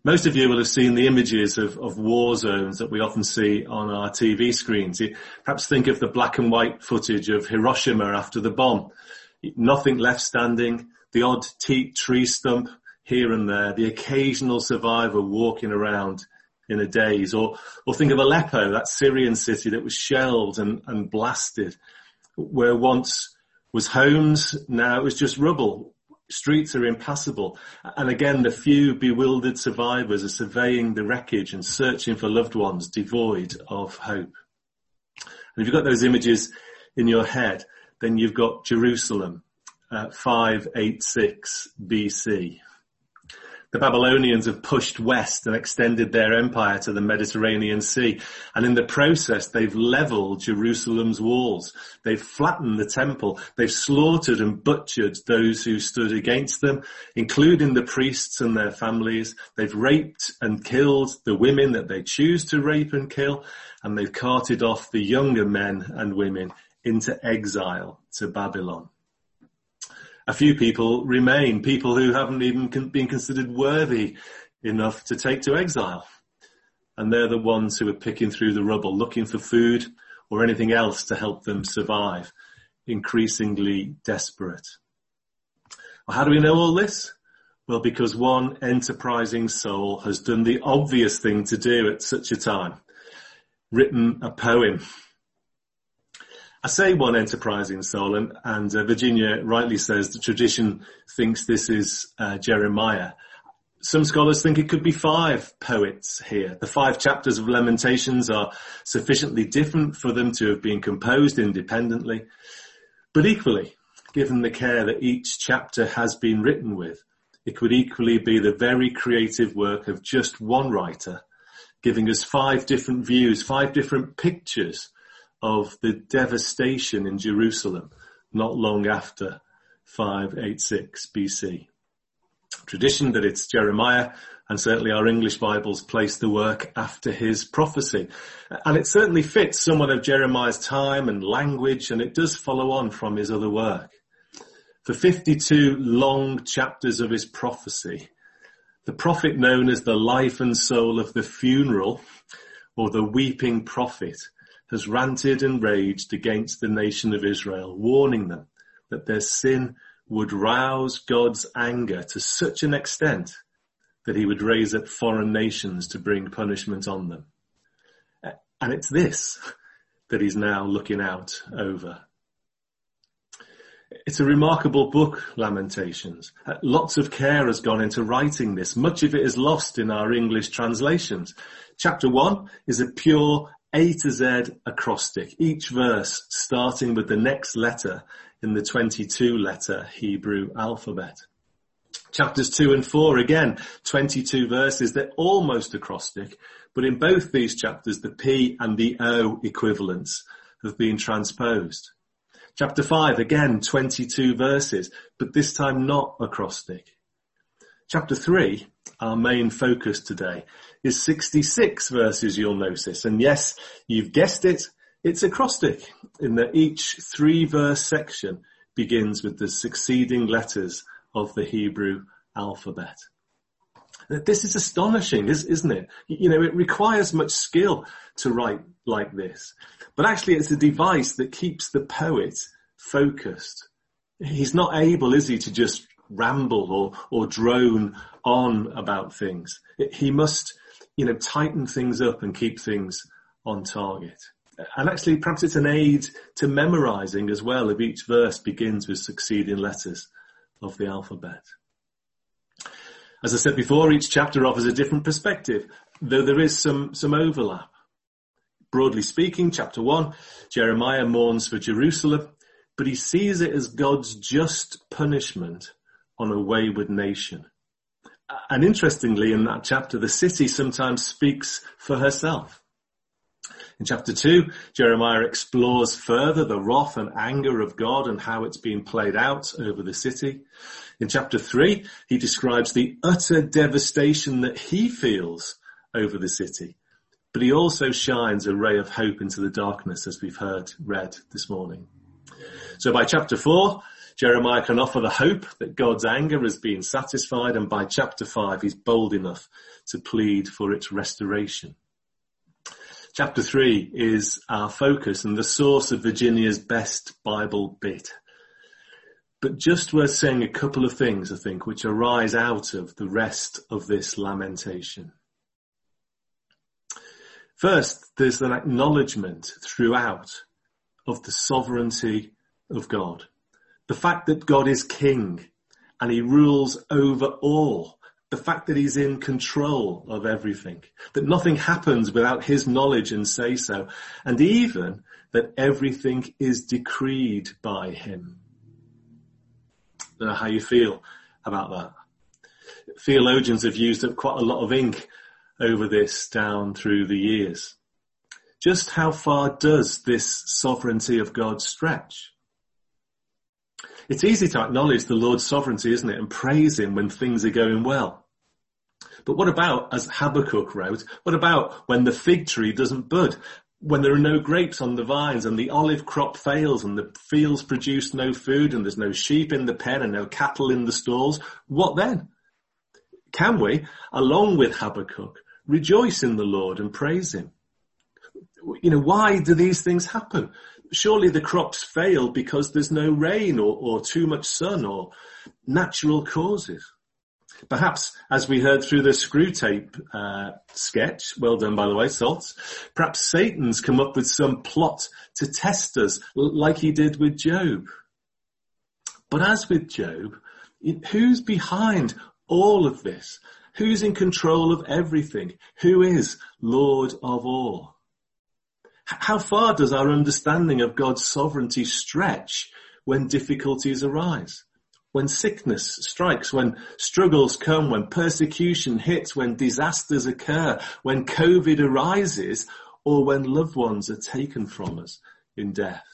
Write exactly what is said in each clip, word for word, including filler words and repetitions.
Most of you will have seen the images of, of war zones that we often see on our T V screens. You perhaps think of the black and white footage of Hiroshima after the bomb. Nothing left standing, the odd teak tree stump here and there, the occasional survivor walking around in a daze. Or, or think of Aleppo, that Syrian city that was shelled and, and blasted, where once was homes, now it was just rubble. Streets are impassable. And again, the few bewildered survivors are surveying the wreckage and searching for loved ones devoid of hope. And if you've got those images in your head, then you've got Jerusalem, uh, five eighty-six B C. The Babylonians have pushed west and extended their empire to the Mediterranean Sea. And in the process, they've leveled Jerusalem's walls. They've flattened the temple. They've slaughtered and butchered those who stood against them, including the priests and their families. They've raped and killed the women that they choose to rape and kill. And they've carted off the younger men and women into exile to Babylon. A few people remain, people who haven't even been considered worthy enough to take to exile. And they're the ones who are picking through the rubble, looking for food or anything else to help them survive, increasingly desperate. Well, how do we know all this? Well, because one enterprising soul has done the obvious thing to do at such a time, written a poem. I say one enterprising soul, and, and uh, Virginia rightly says the tradition thinks this is uh, Jeremiah. Some scholars think it could be five poets here. The five chapters of Lamentations are sufficiently different for them to have been composed independently. But equally, given the care that each chapter has been written with, it could equally be the very creative work of just one writer, giving us five different views, five different pictures of the devastation in Jerusalem not long after five eighty-six B C. Tradition that it's Jeremiah, and certainly our English Bibles place the work after his prophecy. And it certainly fits someone of Jeremiah's time and language, and it does follow on from his other work. For fifty-two long chapters of his prophecy, the prophet known as the life and soul of the funeral, or the weeping prophet, has ranted and raged against the nation of Israel, warning them that their sin would rouse God's anger to such an extent that he would raise up foreign nations to bring punishment on them. And it's this that he's now looking out over. It's a remarkable book, Lamentations. Lots of care has gone into writing this. Much of it is lost in our English translations. Chapter one is a pure A to Z acrostic, each verse starting with the next letter in the twenty-two letter Hebrew alphabet. Chapters two and four, again, twenty-two verses. They're almost acrostic, but in both these chapters, the P and the O equivalents have been transposed. Chapter five, again, twenty-two verses, but this time not acrostic. Chapter three, our main focus today, is sixty-six verses, you'll notice. And yes, you've guessed it, it's acrostic, in that each three-verse section begins with the succeeding letters of the Hebrew alphabet. This is astonishing, isn't it? You know, it requires much skill to write like this. But actually, it's a device that keeps the poet focused. He's not able, is he, to just ramble or, or drone on about things. He must, you know, tighten things up and keep things on target. And actually, perhaps it's an aid to memorizing as well if each verse begins with succeeding letters of the alphabet. As I said before, each chapter offers a different perspective, though there is some, some overlap. Broadly speaking, chapter one, Jeremiah mourns for Jerusalem, but he sees it as God's just punishment on a wayward nation. And interestingly, in that chapter, the city sometimes speaks for herself. In chapter two, Jeremiah explores further the wrath and anger of God and how it's been played out over the city. In chapter three, he describes the utter devastation that he feels over the city. But he also shines a ray of hope into the darkness, as we've heard read this morning. So by chapter four, Jeremiah can offer the hope that God's anger has been satisfied, and by chapter five he's bold enough to plead for its restoration. Chapter three is our focus and the source of Virginia's best Bible bit. But just worth saying a couple of things, I think, which arise out of the rest of this lamentation. First, there's an acknowledgement throughout of the sovereignty of God. The fact that God is king and he rules over all. The fact that he's in control of everything. That nothing happens without his knowledge and say so. And even that everything is decreed by him. I don't know how you feel about that. Theologians have used up quite a lot of ink over this down through the years. Just how far does this sovereignty of God stretch? It's easy to acknowledge the Lord's sovereignty, isn't it, and praise him when things are going well. But what about, as Habakkuk wrote, what about when the fig tree doesn't bud, when there are no grapes on the vines and the olive crop fails and the fields produce no food and there's no sheep in the pen and no cattle in the stalls? What then? Can we, along with Habakkuk, rejoice in the Lord and praise him? You know, why do these things happen? Surely the crops fail because there's no rain or, or too much sun or natural causes. Perhaps, as we heard through the Screwtape uh, sketch, well done by the way, Salts, perhaps Satan's come up with some plot to test us like he did with Job. But as with Job, who's behind all of this? Who's in control of everything? Who is Lord of all? How far does our understanding of God's sovereignty stretch when difficulties arise? When sickness strikes, when struggles come, when persecution hits, when disasters occur, when COVID arises, or when loved ones are taken from us in death?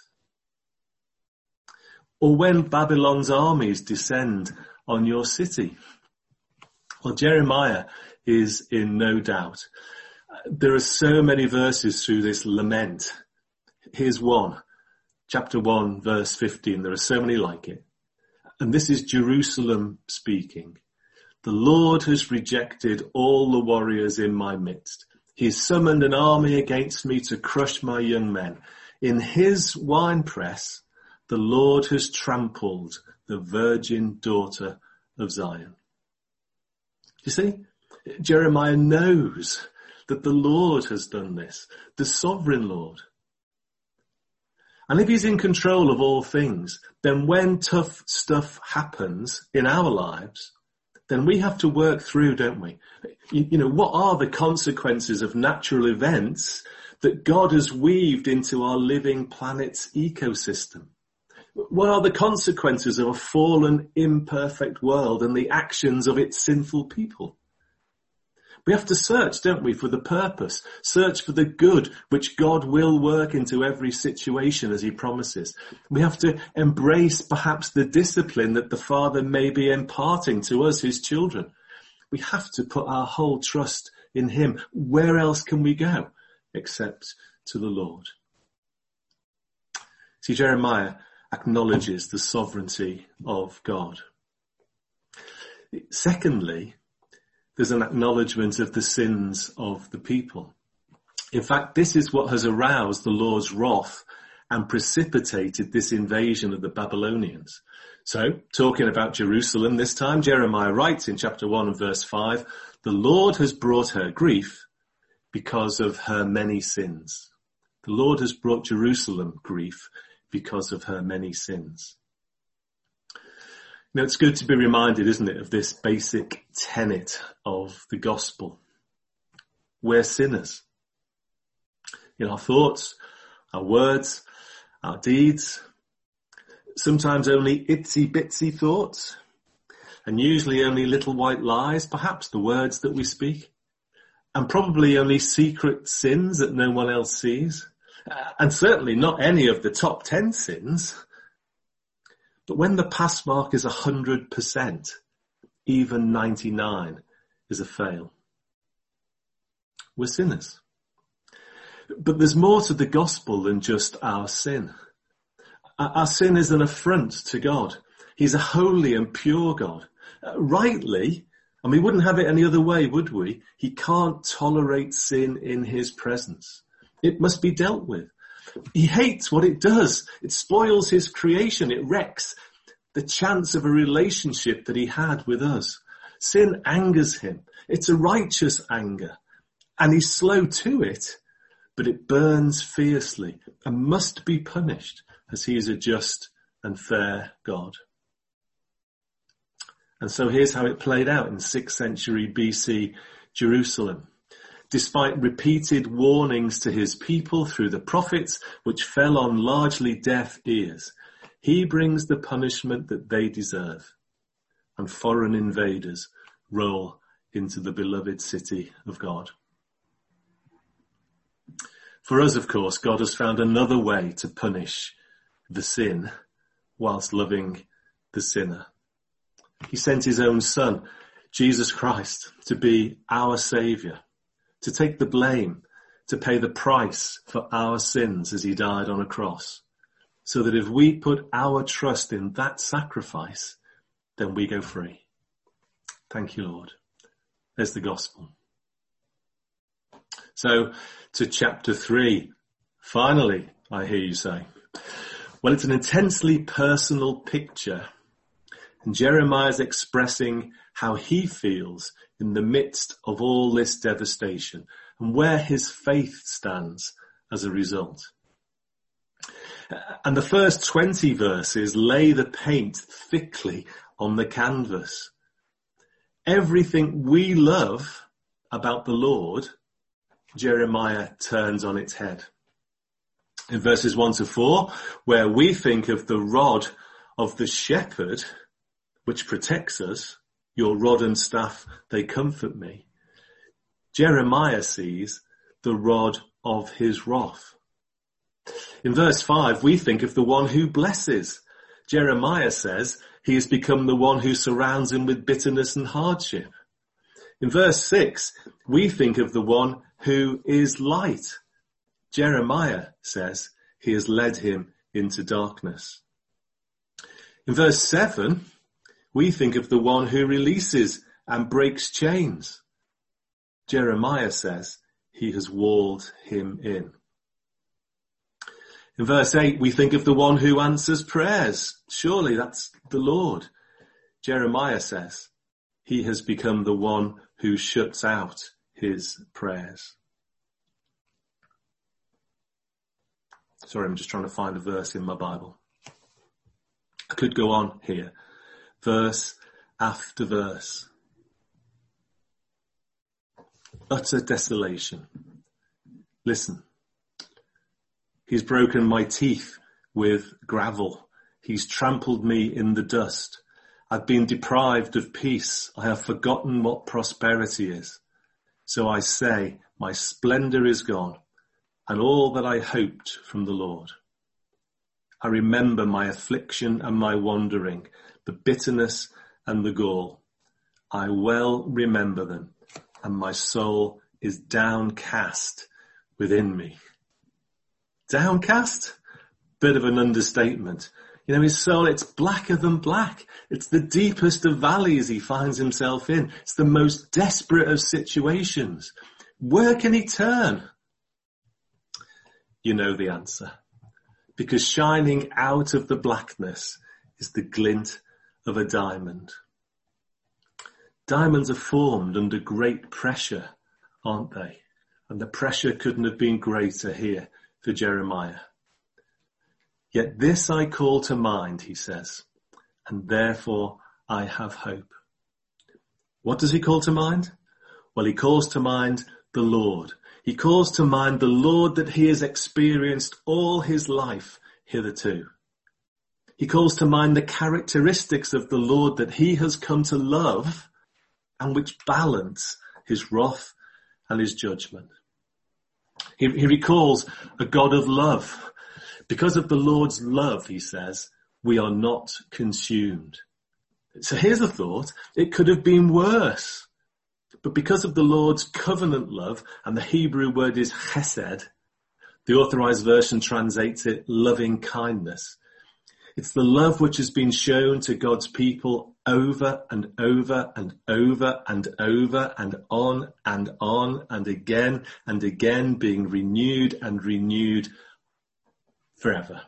Or when Babylon's armies descend on your city? Well, Jeremiah is in no doubt. There are so many verses through this lament. Here's one, chapter one, verse fifteen. There are so many like it. And this is Jerusalem speaking. The Lord has rejected all the warriors in my midst. He has summoned an army against me to crush my young men. In his winepress, the Lord has trampled the virgin daughter of Zion. You see, Jeremiah knows that the Lord has done this, the sovereign Lord. And if he's in control of all things, then when tough stuff happens in our lives, then we have to work through, don't we? You, you know, what are the consequences of natural events that God has weaved into our living planet's ecosystem? What are the consequences of a fallen, imperfect world and the actions of its sinful people? We have to search, don't we, for the purpose, search for the good which God will work into every situation as he promises. We have to embrace perhaps the discipline that the Father may be imparting to us, his children. We have to put our whole trust in him. Where else can we go except to the Lord? See, Jeremiah acknowledges the sovereignty of God. Secondly, there's an acknowledgement of the sins of the people. In fact, this is what has aroused the Lord's wrath and precipitated this invasion of the Babylonians. So, talking about Jerusalem this time, Jeremiah writes in chapter one and verse five, the Lord has brought her grief because of her many sins. The Lord has brought Jerusalem grief because of her many sins. Now, it's good to be reminded, isn't it, of this basic tenet of the gospel. We're sinners. In our thoughts, our words, our deeds, sometimes only itsy-bitsy thoughts, and usually only little white lies, perhaps the words that we speak, and probably only secret sins that no one else sees, and certainly not any of the top ten sins. But when the pass mark is one hundred percent, even ninety-nine is a fail. We're sinners. But there's more to the gospel than just our sin. Our sin is an affront to God. He's a holy and pure God. Uh, rightly, and we wouldn't have it any other way, would we? He can't tolerate sin in his presence. It must be dealt with. He hates what it does. It spoils his creation. It wrecks the chance of a relationship that he had with us. Sin angers him. It's a righteous anger. And he's slow to it, but it burns fiercely and must be punished, as he is a just and fair God. And so here's how it played out in sixth century B C Jerusalem. Despite repeated warnings to his people through the prophets, which fell on largely deaf ears, he brings the punishment that they deserve, and foreign invaders roll into the beloved city of God. For us, of course, God has found another way to punish the sin whilst loving the sinner. He sent his own son, Jesus Christ, to be our saviour, to take the blame, to pay the price for our sins as he died on a cross, so that if we put our trust in that sacrifice, then we go free. Thank you, Lord. There's the gospel. So, to chapter three. Finally, I hear you say. Well, it's an intensely personal picture. And Jeremiah's expressing how he feels in the midst of all this devastation and where his faith stands as a result. And the first twenty verses lay the paint thickly on the canvas. Everything we love about the Lord, Jeremiah turns on its head. In verses one to four, where we think of the rod of the shepherd, which protects us, your rod and staff, they comfort me. Jeremiah sees the rod of his wrath. In verse five, we think of the one who blesses. Jeremiah says he has become the one who surrounds him with bitterness and hardship. In verse six, we think of the one who is light. Jeremiah says he has led him into darkness. In verse seven, we think of the one who releases and breaks chains. Jeremiah says he has walled him in. In verse eight, we think of the one who answers prayers. Surely that's the Lord. Jeremiah says he has become the one who shuts out his prayers. Sorry, I'm just trying to find a verse in my Bible. I could go on here, verse after verse. Utter desolation. Listen. He's broken my teeth with gravel. He's trampled me in the dust. I've been deprived of peace. I have forgotten what prosperity is. So I say, my splendor is gone, and all that I hoped from the Lord. I remember my affliction and my wandering, the bitterness and the gall. I well remember them, and my soul is downcast within me. Downcast? Bit of an understatement. You know, his soul, it's blacker than black. It's the deepest of valleys he finds himself in. It's the most desperate of situations. Where can he turn? You know the answer. Because shining out of the blackness is the glint of a diamond. Diamonds are formed under great pressure, aren't they? And the pressure couldn't have been greater here for Jeremiah. Yet this I call to mind, he says, and therefore I have hope. What does he call to mind? Well, he calls to mind the Lord. He calls to mind the Lord that he has experienced all his life hitherto. He calls to mind the characteristics of the Lord that he has come to love and which balance his wrath and his judgment. He, he recalls a God of love. Because of the Lord's love, he says, we are not consumed. So here's a thought. It could have been worse. But because of the Lord's covenant love, and the Hebrew word is chesed, the Authorized Version translates it loving kindness. It's the love which has been shown to God's people over and over and over and over and on and on and again and again, being renewed and renewed forever.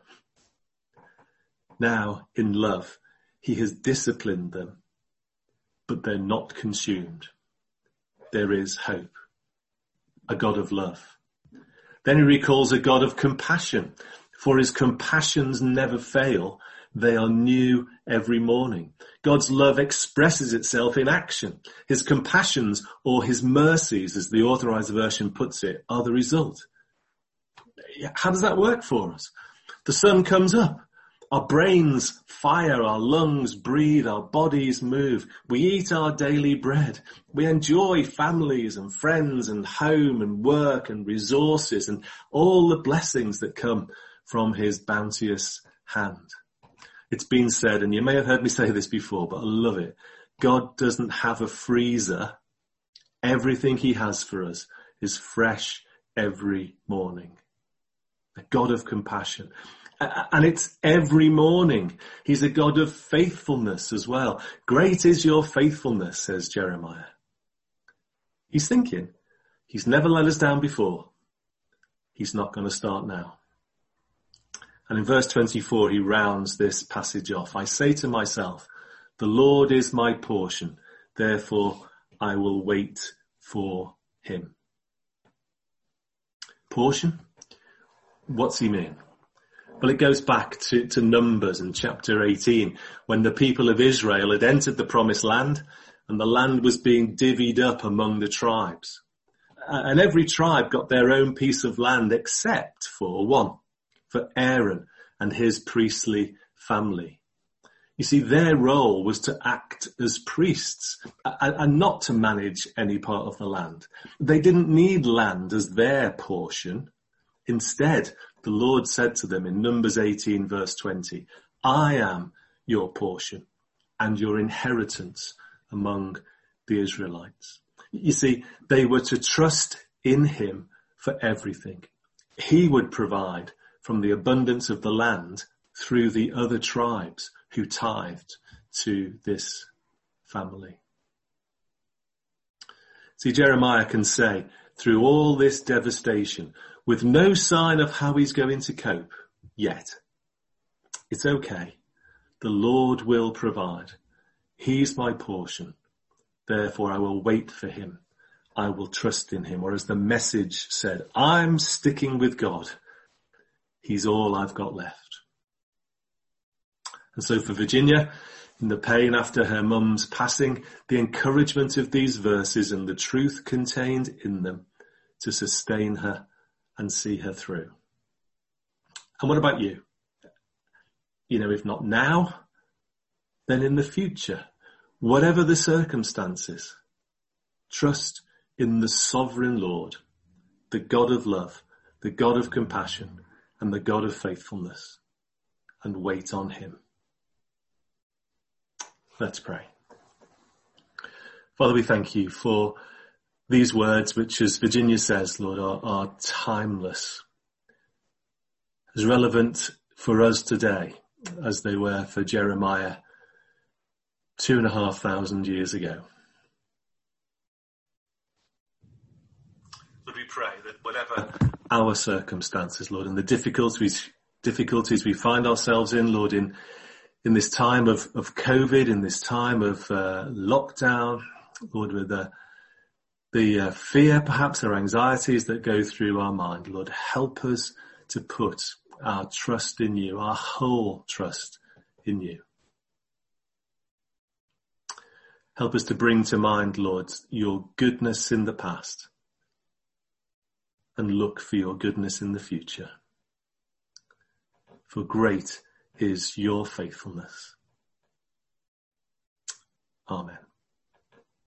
Now, in love, he has disciplined them, but they're not consumed. There is hope, a God of love. Then he recalls a God of compassion, for his compassions never fail. They are new every morning. God's love expresses itself in action. His compassions, or his mercies, as the Authorized Version puts it, are the result. How does that work for us? The sun comes up. Our brains fire, our lungs breathe, our bodies move. We eat our daily bread. We enjoy families and friends and home and work and resources and all the blessings that come from his bounteous hand. It's been said, and you may have heard me say this before, but I love it. God doesn't have a freezer. Everything he has for us is fresh every morning. A God of compassion. And it's every morning. He's a God of faithfulness as well. Great is your faithfulness, says Jeremiah. He's thinking, he's never let us down before. He's not going to start now. And in verse twenty-four, he rounds this passage off. I say to myself, the Lord is my portion. Therefore, I will wait for him. Portion? What's he mean? Well, it goes back to, to Numbers in chapter eighteen, when the people of Israel had entered the promised land and the land was being divvied up among the tribes. And every tribe got their own piece of land except for one, for Aaron and his priestly family. You see, their role was to act as priests and, and not to manage any part of the land. They didn't need land as their portion. Instead, the Lord said to them in Numbers eighteen verse twenty, I am your portion and your inheritance among the Israelites. You see, they were to trust in him for everything. He would provide from the abundance of the land through the other tribes who tithed to this family. See, Jeremiah can say, through all this devastation, with no sign of how he's going to cope yet, it's okay. The Lord will provide. He's my portion. Therefore, I will wait for him. I will trust in him. Or as the Message said, I'm sticking with God. He's all I've got left. And so for Virginia, in the pain after her mum's passing, the encouragement of these verses and the truth contained in them to sustain her and see her through. And what about you? You know, if not now, then in the future, whatever the circumstances, trust in the sovereign Lord, the God of love, the God of compassion, and the God of faithfulness, and wait on him. Let's pray. Father, we thank you for these words, which, as Virginia says, Lord, are, are timeless, as relevant for us today as they were for Jeremiah two and a half thousand years ago. Lord, we pray that whatever our circumstances, Lord, and the difficulties difficulties we find ourselves in, Lord, in in this time of, of COVID, in this time of uh, lockdown, Lord, with the the uh, fear, perhaps, or anxieties that go through our mind, Lord, help us to put our trust in you, our whole trust in you. Help us to bring to mind, Lord, your goodness in the past and look for your goodness in the future. For great is your faithfulness. Amen.